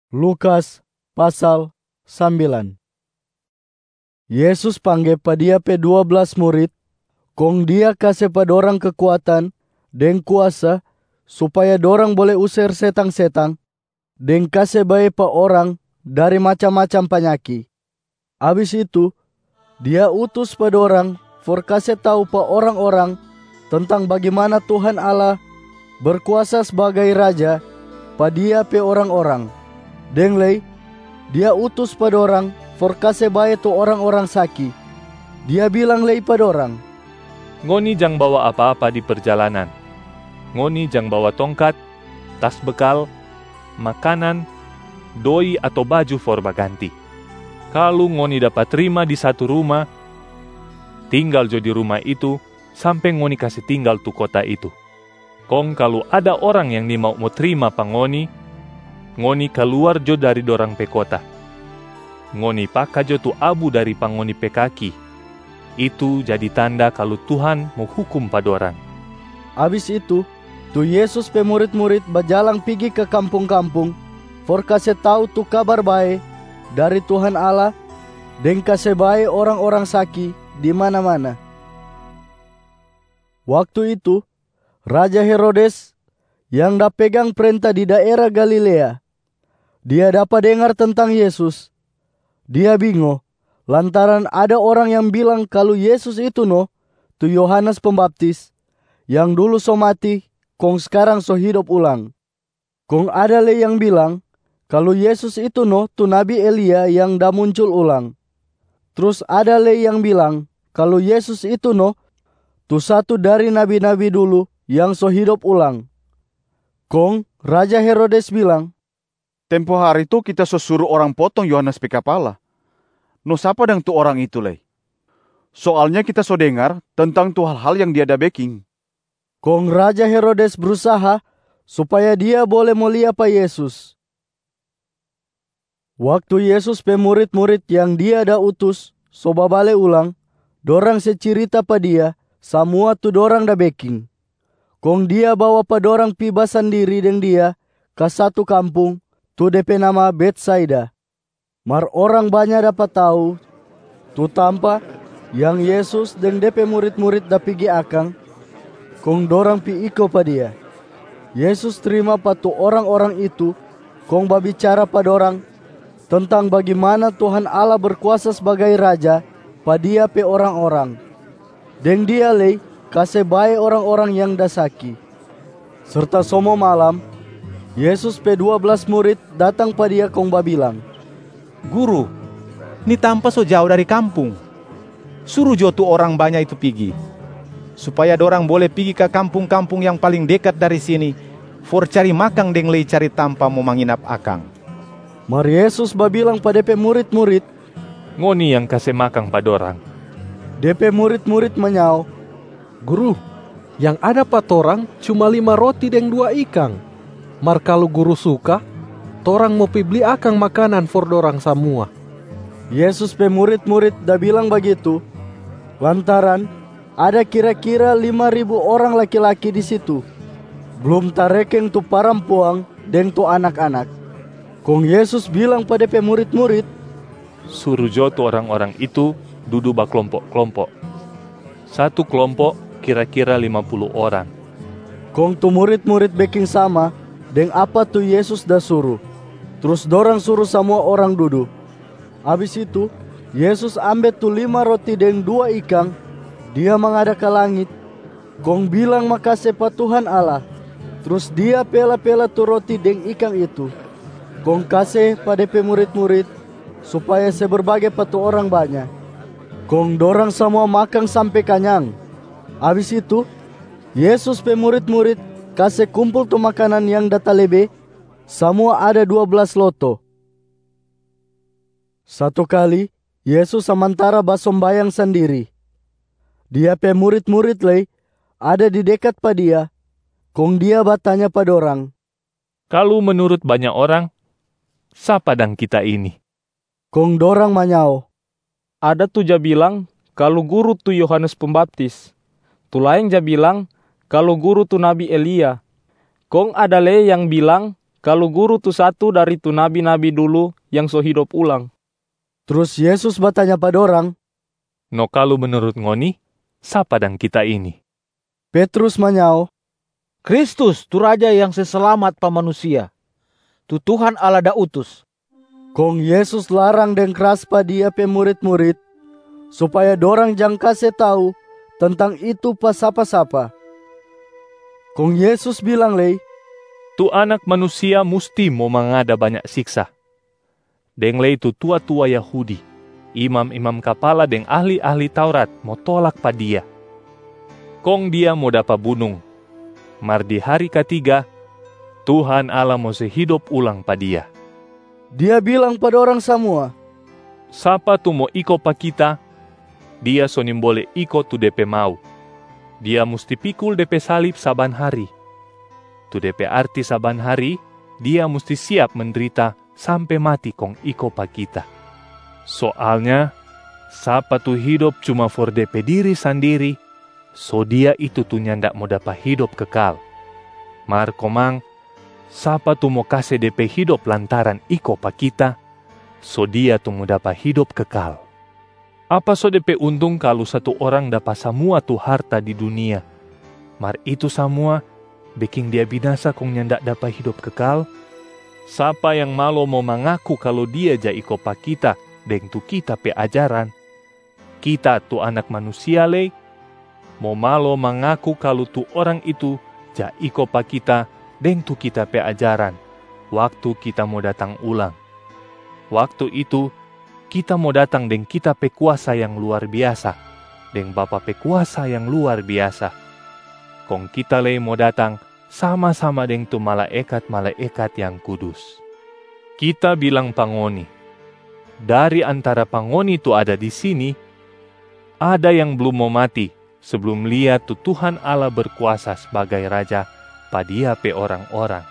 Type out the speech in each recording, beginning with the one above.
Lukas pasal 9. Yesus panggil pa dia pe 12 murid, kong dia kasih pa dorang kekuatan deng kuasa supaya dorang boleh usir setang-setang deng kasih bae pa orang dari macam-macam panyaki. Abis itu, dia utus pa dorang for kasih tahu pa orang-orang tentang bagaimana Tuhan Allah berkuasa sebagai Raja pa dia pe orang-orang. Deng lei, dia utus pa dorang for kasih bae tu orang-orang saki. Dia bilang lei pa dorang, "Ngoni jang bawa apa-apa di perjalanan. Ngoni jang bawa tongkat, tas bekal, makanan, doi atau baju for baganti. Kalau ngoni dapat terima di satu rumah, tinggal jo di rumah itu sampai ngoni kasih tinggal tu kota itu. Kong kalau ada orang yang ni mau terima pa ngoni keluar jo dari dorang pe kota. Ngoni paka jo tu abu dari pangoni pe kaki. Itu jadi tanda kalau Tuhan mau hukum pa dorang." Abis itu, tu Yesus pe murid-murid bajalang pigi ke kampung-kampung for kasih tahu tu kabar bae dari Tuhan Allah deng kasih bae orang-orang saki di mana-mana. Waktu itu, Raja Herodes yang dah pegang perintah di daerah Galilea, dia dapat dengar tentang Yesus. Dia bingung lantaran ada orang yang bilang kalau Yesus itu tu Yohanes Pembaptis yang dulu so mati, kong sekarang so hidup ulang. Kong ada le yang bilang kalau Yesus itu tu Nabi Elia yang dah muncul ulang. Terus ada le yang bilang kalau Yesus itu tu satu dari nabi-nabi dulu yang so hidup ulang. Kong Raja Herodes bilang, "Tempo hari itu kita so suruh orang potong Yohanes pe kapala. No sapa dang tu orang itu lei? Soalnya kita so dengar tentang tu hal-hal yang dia da beking." Kong Raja Herodes berusaha supaya dia boleh mulia pa Yesus. Waktu Yesus pe murid-murid yang dia da utus so babale ulang, dorang cerita pa dia semua tu dorang da beking. Kong dia bawa pa dorang pi basandiri deng dia ke satu kampung, tu de pe nama Betsaida. Mar orang banyak dapat tahu tu tampa yang Yesus deng de pe murid-murid da pigi akang, kong dorang pi iko pa dia. Yesus terima pa tu orang-orang itu, kong babicara pa dorang tentang bagaimana Tuhan Allah berkuasa sebagai Raja pa dia pe orang-orang. Deng dia lei kasih bae orang-orang yang da saki. Serta somo malam, Yesus pe 12 murid datang pa dia kong babilang, "Guru, ni tampa so jauh dari kampung. Suruh jo tu orang banyak itu pergi, supaya dorang boleh pergi ke kampung-kampung yang paling dekat dari sini, for cari makan deng lei cari tampa mau menginap akang." Mar Yesus babilang pada pe murid-murid, "Ngoni yang kasih makan pa dorang." De pe murid-murid menyau, "Guru, yang ada pa torang cuma 5 roti deng 2 ikan. Mar kalau guru suka, torang mau pi beli akang makanan for dorang semua." Yesus pe murid-murid dah bilang begitu lantaran ada kira-kira 5.000 orang laki-laki di situ, belum tarekeng tu parampuang deng tu anak-anak. Kong Yesus bilang pada pe murid-murid, "Suruh jo tu orang-orang itu duduk berkelompok-kelompok. Satu kelompok kira-kira 50 orang. Kong tu murid-murid beking sama deng apa tu Yesus dah suruh. Terus dorang suruh semua orang duduk. Habis itu, Yesus ambil tu 5 roti deng 2 ikan, dia menghadap ke langit, kong bilang makasih pa Tuhan Allah. Terus dia pela-pela tu roti deng ikan itu, kong kasih pada pe murid-murid supaya seberbagi pa tu orang banyak. Kong dorang semua makan sampai kenyang. Habis itu, Yesus pe murid-murid kasih kumpul tu makanan yang data lebe, semua ada 12 loto. Satu kali, Yesus sementara basombayang sendiri. Dia pe murid-murid lei ada di dekat pa dia, kong dia bertanya pa dorang, "Kalau menurut banyak orang, sapa dang kita ini?" Kong dorang manyao, "Ada tu ja bilang kalau guru tu Yohanes Pembaptis. Tu lain ja bilang kalau guru tu Nabi Elia. Kong ada le yang bilang kalau guru tu satu dari tu nabi-nabi dulu yang so hidup ulang. Terus Yesus bertanya pada orang, No kalau menurut ngoni, siapa dang kita ini? Petrus manyao, Kristus tu Raja yang seselamat pa manusia. Tu Tuhan Allah da utus. kong Yesus larang deng keras pa dia pe murid-murid, supaya dorang jang kase tahu tentang itu pa sapa-sapa. Kong Yesus bilang lei, Tu anak manusia musti mau mangada banyak siksa. Deng lei tu tua-tua Yahudi, imam-imam kepala deng ahli-ahli Taurat mau tolak pa dia. Kong dia mau dapat bunung. Mar di hari ketiga, Tuhan Allah mau sehidup ulang pa dia. dia bilang pada orang semua, Sapa tu mau iko pa kita, dia sonim boleh iko tu DP mau. Dia musti pikul DP salib saban hari. Tu DP arti saban hari, dia musti siap menderita sampai mati kong iko pa kita. Soalnya, sapa tu hidup cuma for DP diri sendiri, so dia itu tu nyandak mau dapat hidup kekal. Mar komang, sapa tu mau kase DP hidup lantaran iko pa kita, so dia tu mau dapat hidup kekal. Apa so DP untung kalau satu orang dapat semua tu harta di dunia, mar itu semua bikin dia binasa kong nyandak dapat hidup kekal? Sapa yang malo mau mengaku kalau dia ja iko pa kita deng tu kita pe ajaran? Kita tu anak manusia lei, mau malo mengaku kalau tu orang itu ja iko pa kita deng tu kita pe ajaran, waktu kita mau datang ulang. Waktu itu, kita mau datang deng kita pe kuasa yang luar biasa, deng Bapa pe kuasa yang luar biasa. Kong kita lei mau datang sama-sama deng tu malaikat-malaikat yang kudus. Kita bilang pangoni, dari antara pangoni tu ada di sini, ada yang belum mau mati sebelum lihat tu Tuhan Allah berkuasa sebagai Raja padia pe orang-orang.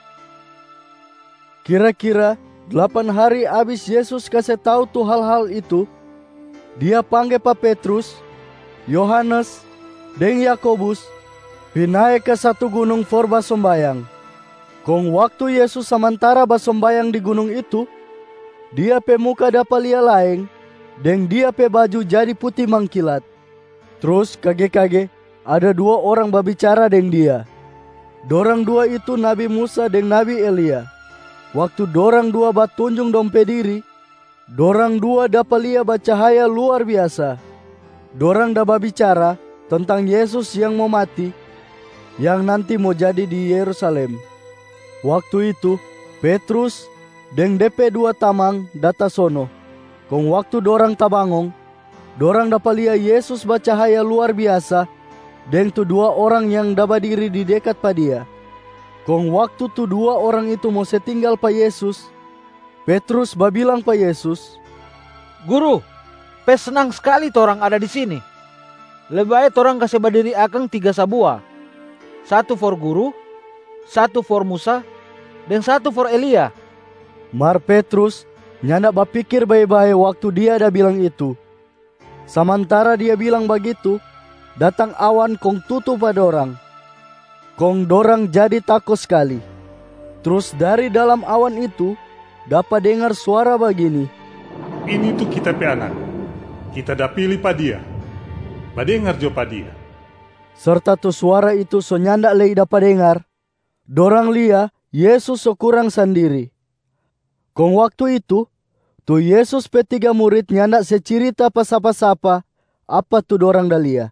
Kira-kira 8 hari abis Yesus kasih tahu tuh hal-hal itu, dia panggil pa Petrus, Yohanes, deng Yakobus, pinai ke satu gunung for basombayang. Kong waktu Yesus sementara basombayang di gunung itu, dia pe muka dapat lia laeng, deng dia pe baju jadi putih mangkilat. Terus kage-kage ada 2 orang berbicara deng dia. Dorang 2 itu Nabi Musa deng Nabi Elia. Waktu dorang 2 batunjung dompe diri, dorang 2 dapat lia bacahaya luar biasa. Dorang dah berbicara tentang Yesus yang mau mati, yang nanti mau jadi di Yerusalem. Waktu itu, Petrus deng DP 2 tamang data sono. Kong waktu dorang tabangong, dorang dapat lia Yesus bacahaya luar biasa, deng tu 2 orang yang dapat diri di dekat pa dia. Kong waktu tu 2 orang itu mau setinggal pa Yesus, Petrus babilang pa Yesus, Guru, pe senang sekali torang ada di sini. Lebih baik torang kasih berdiri akang 3 sabua. 1 for guru, 1 for Musa, dan 1 for Elia. Mar Petrus nyanda bapikir baik-baik waktu dia ada bilang itu. Sementara dia bilang begitu, datang awan kong tutup pada orang. Kong dorang jadi takut sekali. Terus dari dalam awan itu dapat dengar suara begini, Ini tuh kita pe anak. Kita dah pilih pa dia. Badengar jo pa dia. serta tu suara itu so nyanda lei dapat dengar. Dorang lia Yesus so kurang sendiri. Kong waktu itu, tu Yesus pe 3 murid nyanda secerita pa sapa-sapa apa tu dorang dah lia.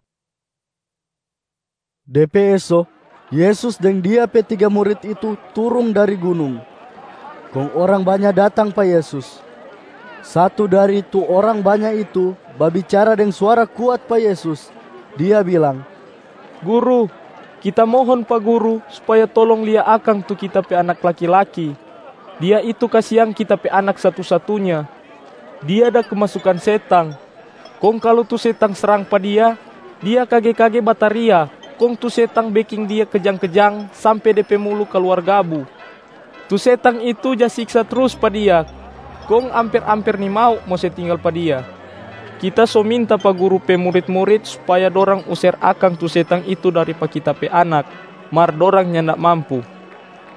DP eso, Yesus dan dia pe 3 murid itu turun dari gunung. Kong orang banyak datang pa Yesus. Satu dari tu orang banyak itu berbicara dengan suara kuat pa Yesus. Dia bilang, Guru, kita mohon pa Guru supaya tolong lia akang tu kita pe anak laki-laki. Dia itu kasihan kita pe anak satu-satunya. Dia ada kemasukan setan. Kong kalau tu setan serang pa dia kage-kage bataria. Kong tu setan baking dia kejang-kejang sampai DP mulu keluar gabu. Tu setan itu ja siksa terus pa dia. Kong hampir-hampir ni mau setinggal pa dia. Kita so minta pa guru pe murid-murid supaya dorang usir akang tu setan itu dari pa kita pe anak. Mar dorang nyandak mampu.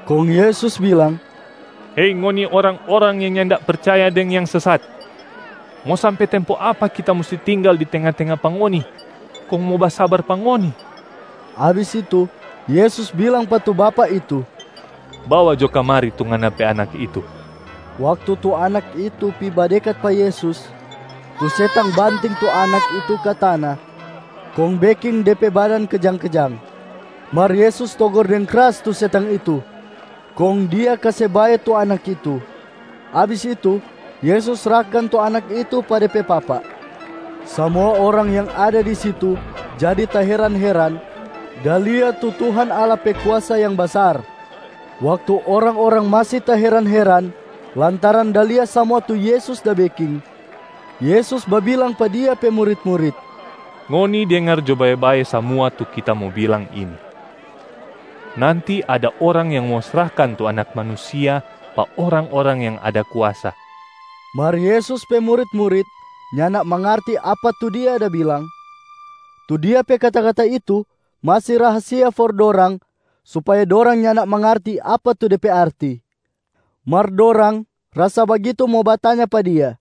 Kong Yesus bilang, Hei ngoni orang-orang yang nyanda percaya dengan yang sesat. Mau sampai tempo apa kita mesti tinggal di tengah-tengah pangoni? Kong mau basabar pangoni? Habis itu, Yesus bilang patu bapak itu, Bawa jo kamari tu ngana pe anak itu. waktu tu anak itu piba dekat pa Yesus, tu setang banting tu anak itu ke tanah, kong beking depe badan kejang-kejang. Mar Yesus togor dengan keras tu setang itu, kong dia kasih bae tu anak itu. Habis itu, Yesus serahkan tu anak itu pada pe papa. Semua orang yang ada di situ jadi terheran-heran, dan lihat tu Tuhan Allah pe kuasa yang besar. Waktu orang-orang masih terheran-heran, lantaran dalia semua tu Yesus da beking, Yesus babilang pa dia pe murid-murid, Ngoni dengar jo bae-bae semua tu kita mau bilang ini. Nanti ada orang yang mau serahkan tu anak manusia pa orang-orang yang ada kuasa. Mar Yesus pe murid-murid nyanak mengerti apa tu dia ada bilang. Tu dia pe kata-kata itu masih rahasia for dorang, supaya dorang nyanak mengerti apa tu DP arti. Mar dorang rasa begitu mau bertanya pa dia.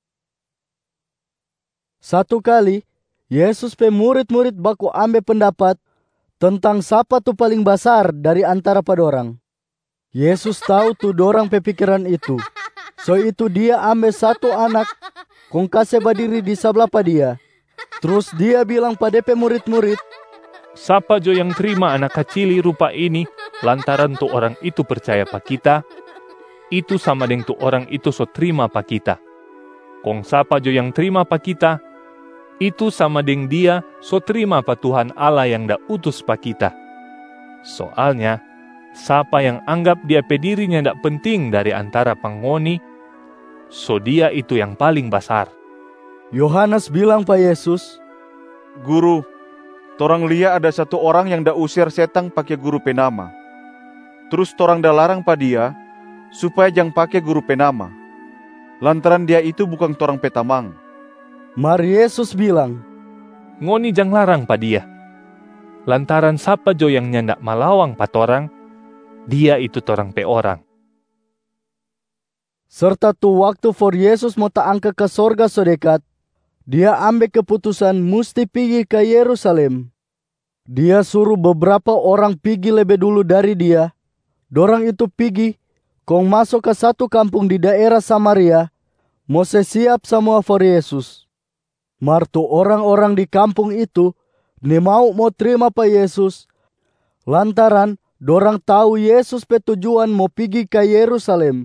Satu kali, Yesus pe murid-murid baku ambil pendapat tentang siapa tu paling besar dari antara pa dorang. Yesus tahu tu dorang pe pikiran itu. So itu dia ambil satu anak, kong kasih berdiri di sebelah pa dia. Terus dia bilang pada pe murid-murid, Siapa jo yang terima anak kecili rupa ini, lantaran tu orang itu percaya pa kita, itu sama dengan tu orang itu so terima pa kita. Kong siapa jo yang terima pa kita, itu sama dengan dia so terima pa Tuhan Allah yang da utus pa kita. Soalnya, siapa yang anggap dia pe dirinya ndak penting dari antara pangoni, so dia itu yang paling besar. Yohanes bilang pa Yesus, Guru, torang lihat ada satu orang yang dah usir setan pakai guru penama. Terus torang dah larang pa dia supaya jangan pakai guru penama, lantaran dia itu bukan torang petamang. Mar Yesus bilang, Ngoni jang larang pa dia. Lantaran siapa jo yang nyandak malawang pa torang, dia itu torang pe orang. serta tu waktu for Yesus mau taangka ke sorga so dekat, dia ambil keputusan mesti pergi ke Yerusalem. Dia suruh beberapa orang pergi lebih dulu dari dia. Dorang itu pergi, kong masuk ke satu kampung di daerah Samaria, mau siap semua for Yesus. Martu orang-orang di kampung itu, ne mau terima pa Yesus, lantaran dorang tahu Yesus pe tujuan mau pergi ke Yerusalem.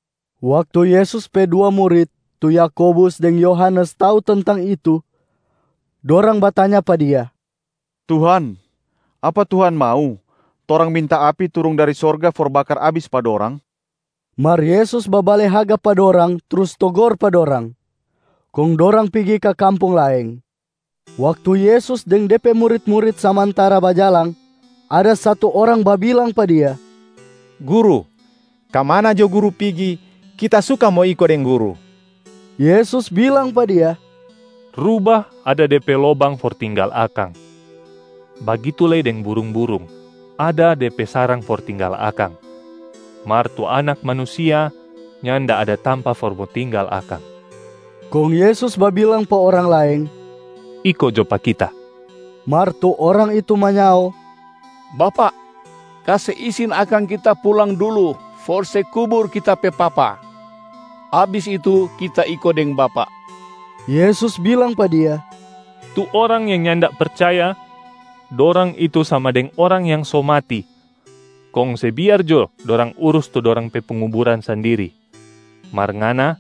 Waktu Yesus pe dua murid, tu Yakobus dan Yohanes tahu tentang itu, dorang bertanya pa dia, Tuhan, apa Tuhan mau torang minta api turun dari sorga for bakar abis pa dorang? Mar Yesus babale haga pa dorang, terus togor pa dorang. Kong dorang pergi ke kampung lain. Waktu Yesus dan DP murid-murid samantara bajalang, ada satu orang babilang pa dia, Guru, kamana jo guru pigi, kita suka mau ikut dengan guru. Yesus bilang pa dia, Rubah ada DP lobang for tinggal akang. Bagitulai deng burung-burung, ada DP sarang for tinggal akang. Martu anak manusia, nyanda ada tampa for mo tinggal akang. Kong Yesus babilang pa orang lain, Iko jo pa kita. Martu orang itu manyao, Bapak, kasih izin akan kita pulang dulu, for se kubur kita pe papa. Habis itu kita ikut dengan Bapak. Yesus bilang pa dia, Tu orang yang nyanda percaya, dorang itu sama dengan orang yang so mati. Kong sebiar jo, dorang urus tu dorang pe penguburan sendiri. Mar ngana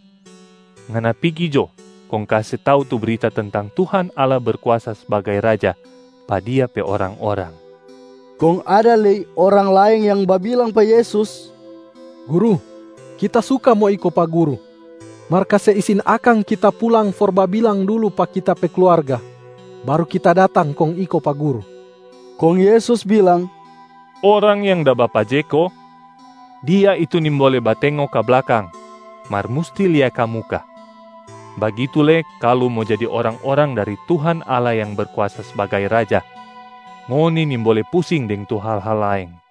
pigi jo, kong kasih tahu tu berita tentang Tuhan Allah berkuasa sebagai Raja, pa dia pe orang-orang. kong ada orang lain yang babilang pa Yesus, Guru, kita suka mau iko pa guru. Mar kasih izin akang kita pulang for babilang dulu pa kita pe keluarga. Baru kita datang kong iko pa guru. Kong Yesus bilang, Orang yang da bapa jeko, dia itu nimbole batengok ke belakang, mar musti lia ka muka. Bagitule kalau mau jadi orang-orang dari Tuhan Allah yang berkuasa sebagai Raja, ngoni nimbole pusing deng tu hal-hal lain.